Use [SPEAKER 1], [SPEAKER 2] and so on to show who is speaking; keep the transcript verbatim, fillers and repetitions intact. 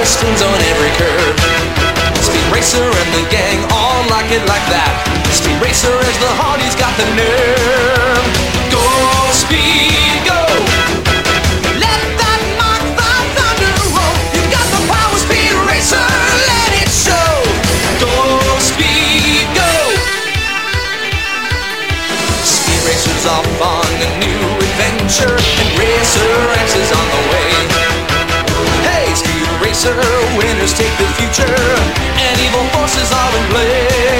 [SPEAKER 1] pistons on every curve. Speed Racer and the gang all like it like that. Speed Racer is the heart, he's got the nerve. Go, Speed, go. Let that Mach five thunder roll. You've got the power, Speed Racer, let it show. Go, Speed, go. Speed Racer's off on a new adventure, and Racer X is on the way. Hey, Speed Racer, winners take the future, and evil forces are in play.